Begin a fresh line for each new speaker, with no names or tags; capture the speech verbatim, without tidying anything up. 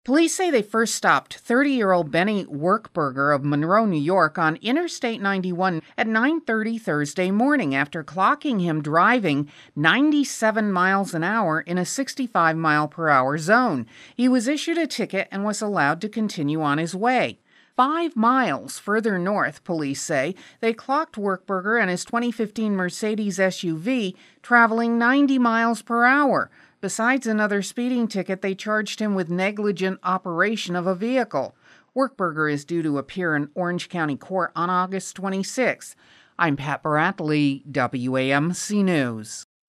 Police say they first stopped thirty-year-old Benny Workberger of Monroe, New York on Interstate ninety-one at nine thirty Thursday morning after clocking him driving ninety-seven miles an hour in a sixty-five mile per hour zone. He was issued a ticket and was allowed to continue on his way. Five miles further north, police say, they clocked Workberger and his twenty fifteen Mercedes S U V traveling ninety miles per hour. Besides another speeding ticket, they charged him with negligent operation of a vehicle. Workberger is due to appear in Orange County Court on August twenty-sixth. I'm Pat Baratley, W A M C News.